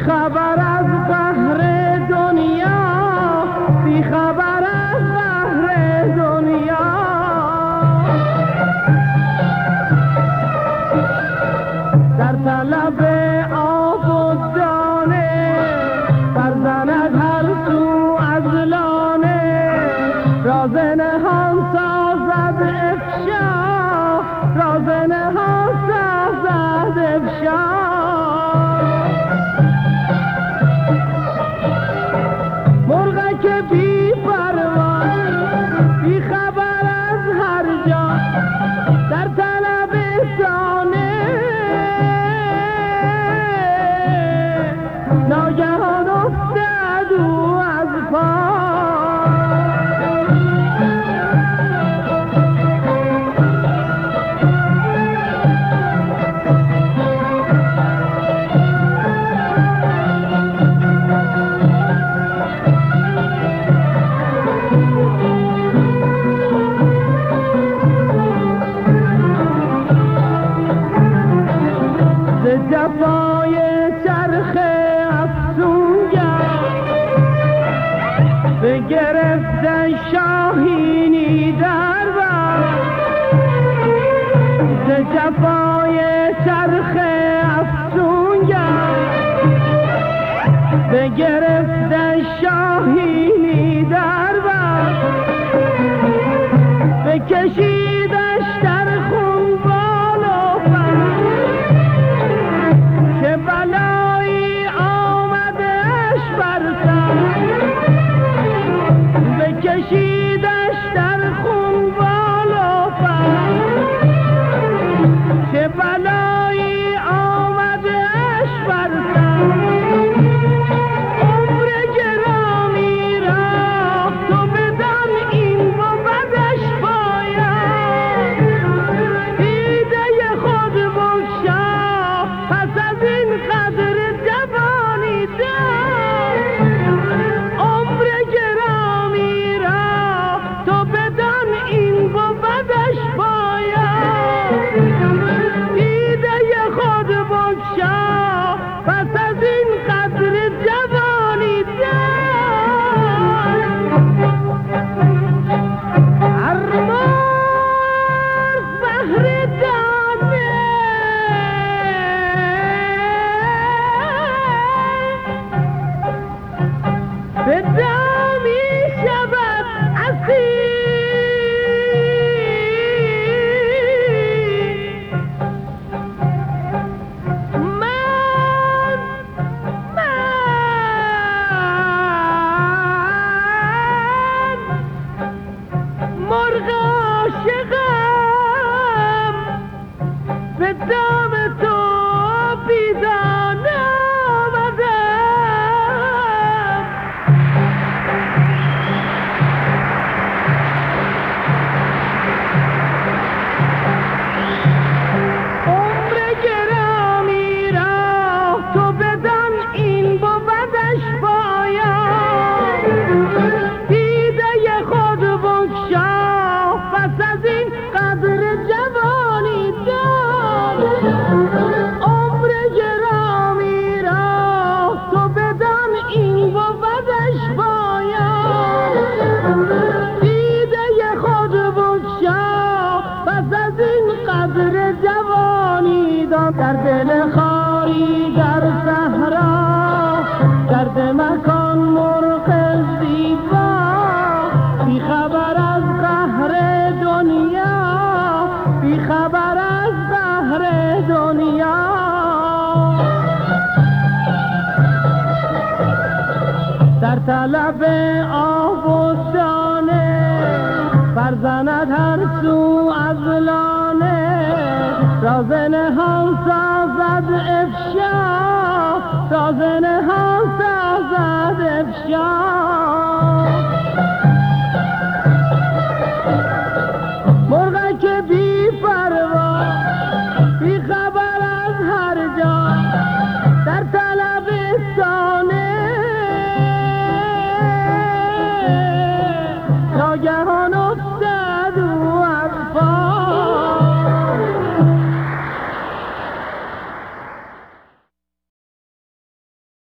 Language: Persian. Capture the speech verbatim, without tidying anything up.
خبر از قهر دنیا، بی خبر از قهر دنیا. در طلب آب و دانه برزند هر سو از لانه، راز نهان سازد افشا، راز نهان سازد افشا. مرغ که بی پروا بی خبر از هر جا، در طلب دانه ناگهان افتاد او از پا. جفای چرخ افسونگر بگرفتن شاهینی در بر، ز جفای چرخ افسونگر بگرفتن شاهینی در بر، بکشیدش در خون بال و پر، که بلایی آمدش بر سر، بکشیدش در خون بال و پر، که بلایی آمدش بر سر. عمر گرامی را تو بدان این بودش باید، دیده خود بگشا پس از این قدر جوانی دار. عمر گرامی را تو بدان این بودش باید، دیده خود بگشا پس از این قدر جوانی دار. هر مرغ بهر دانه به دامی شود اسیر، من من مرغ عاشقم به دام تو بیدانه آمدم. عمر گرامی را تو بدان این بودش باید، دیده خود بگشا پس از این قدر جوانی دار. عمر گرامی را تو بدان این بودش باید، دیده خود بگشا پس از این قدر جوانی دار. در دل خاری در صحرا گرد مکان مرغ زیبا، بی خبر از قهر دنیا، بی خبر از قهر دنیا. در طلب آب و دانه برزند هر سو از لانه، راز نهان سازد افشا، راز نهان سازد افشا.